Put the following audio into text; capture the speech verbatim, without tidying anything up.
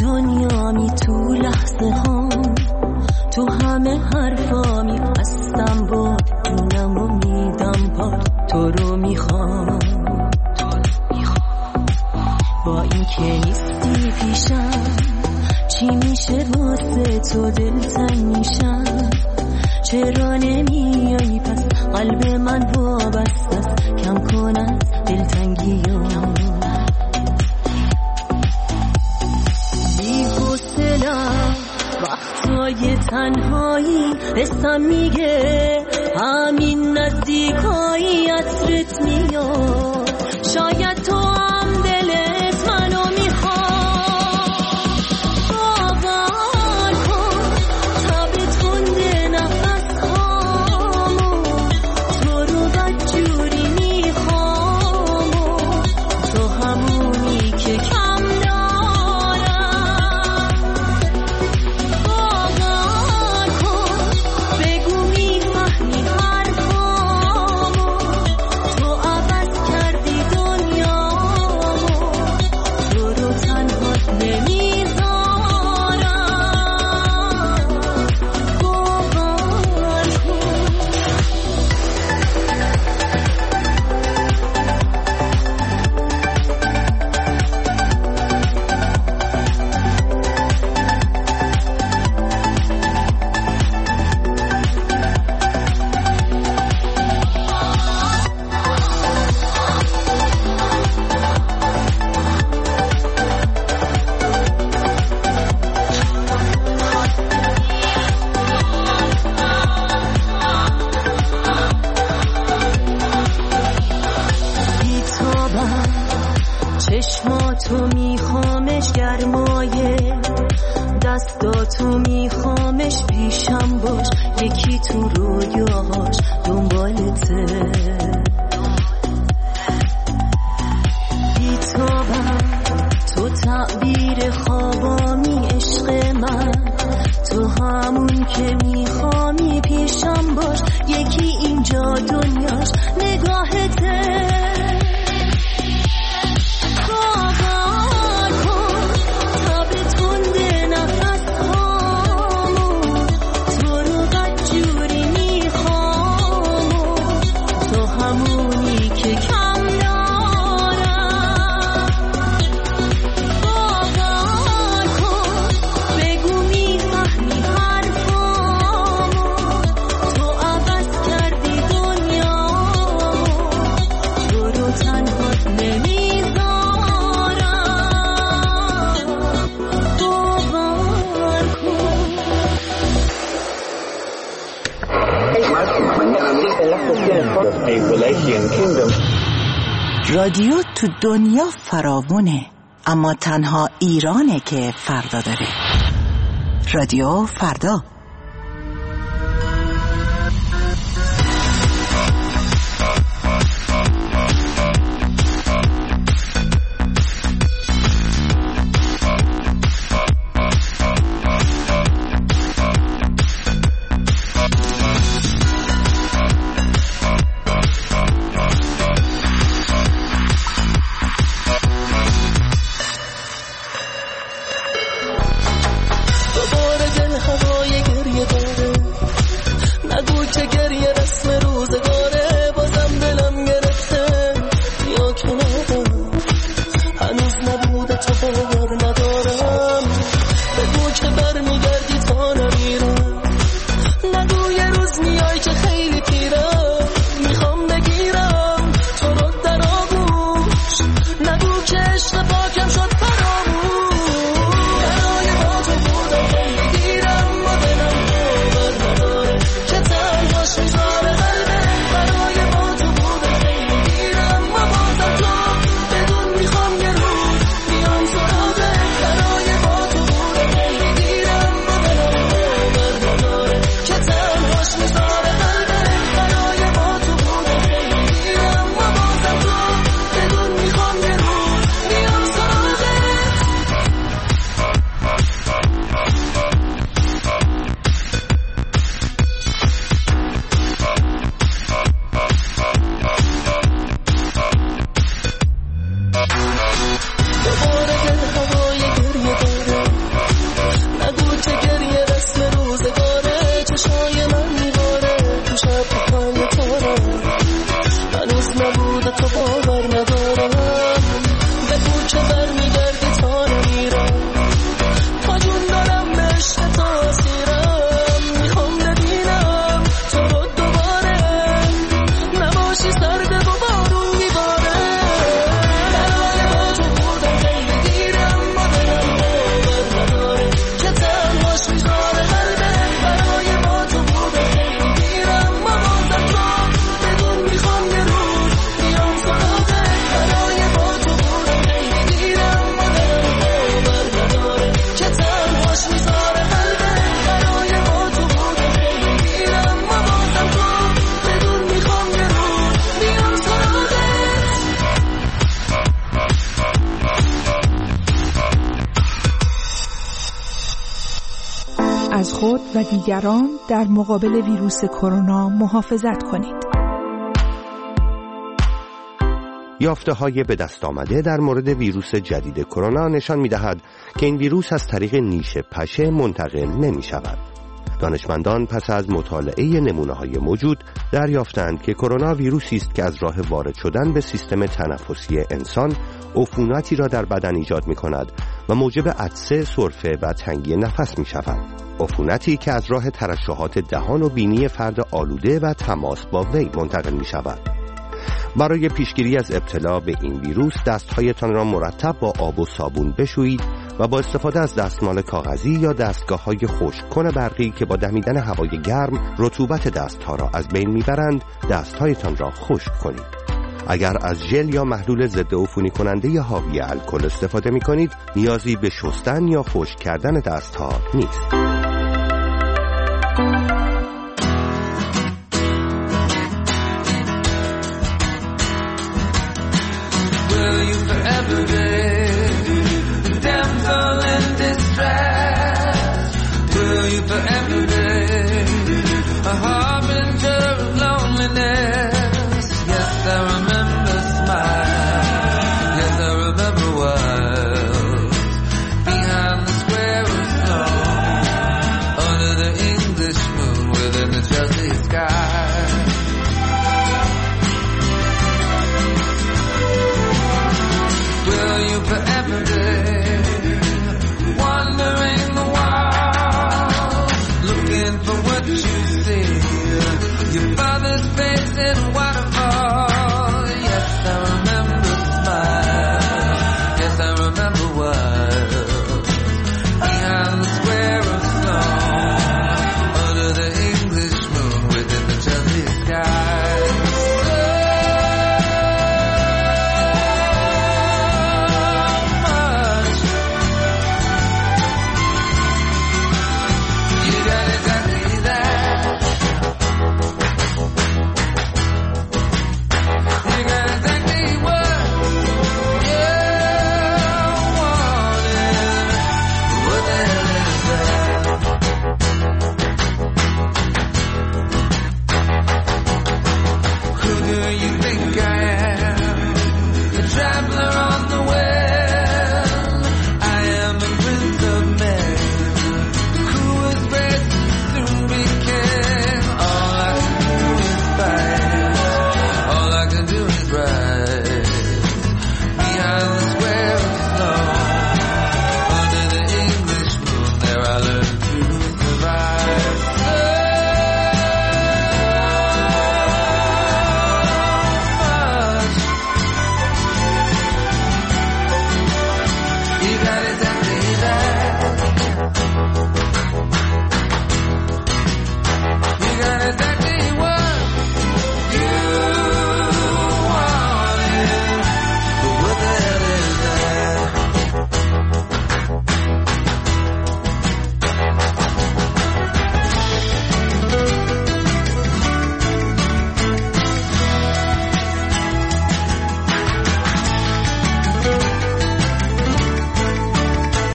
دنیامی تو لحظه ها، تو همه حرفامی هستم با دونم و میدم پار تو رو میخوام، با این که نیستی پیشم چی میشه واسه تو دلتنگ میشم، چرا نمیایی پس قلب من وابسته است، کم کن از دلتنگیام. بی حوصله‌ام وقتای تنهایی، حسم میگه همین نزدیکایی عطرت میاد، شاید تو هم دلت منو میخواد. باور کن تب تنده نفسهامو، تو رو بدجوری میخوام، تو همونی که کم دارم. باور کن بگو میفهمی حرفامو، تو عوض کردی دنیامو، تو رو تنهات نمیذارم. باور کن بیتابم چشماتو میخوامش، گرمایه دستاتو میخوامش، پیشم باش یکی تو رویاهاش دنبالته. بیتابم تو تعبیر خوابامی عشق من، تو همون که میخوامی، پیشم باش یکی اینجا دنیاش نگاهته. باور کن تب تنده نفسهامو، تو رو بدجوری میخوام، تو همونی که کم دارم. باور کن بگو میفهمی حرفامو، تو عوض کردی دنیامو، تو رو تنهات نمیذارم. باور کن رادیو تو دنیا فراوونه، اما تنها ایرانه که فردا داره. رادیو فردا. دوباره دل هوای گریه داره، نگو که گریه رسم روزگاره، بازم دلم گرفته یا کنارم، هنوز نبوده تو باور ندارم، بگو که برمیگردی تا نمیرم، نگو یه روز میای که خیلی پیرم، میخوام بگیرم تو رو در آغوش، نگو که عشق پاکم شد فراموش. برای با تو بودم میگیرم و دلم باور نداره که تنهاش میذاره قلبه، برای با تو بودم میگیرم و بازم تو بدون میخوام یه روز بیام سراغ از خود و دیگران در مقابل ویروس کرونا محافظت کنید. یافته‌های به دست آمده در مورد ویروس جدید کرونا نشان می‌دهد که این ویروس از طریق نیش پشه منتقل نمی‌شود. دانشمندان پس از مطالعه نمونه‌های موجود دریافتند که کرونا ویروسی است که از راه وارد شدن به سیستم تنفسی انسان عفونتی را در بدن ایجاد می‌کند و موجب عطسه، سرفه و تنگی نفس می‌شود. عفونتی که از راه ترشحات دهان و بینی فرد آلوده و تماس با وی منتقل می‌شود. برای پیشگیری از ابتلا به این ویروس دست‌هایتان را مرتب با آب و صابون بشویید و با استفاده از دستمال کاغذی یا دستگاه‌های خشک‌کن برقی که با دمیدن هوای گرم رطوبت دست‌ها را از بین می‌برند، دست‌هایتان را خشک کنید. اگر از ژل یا محلول ضد عفونی کننده یا حاوی الکل استفاده می‌کنید، نیازی به شستن یا خشک کردن دست‌ها نیست.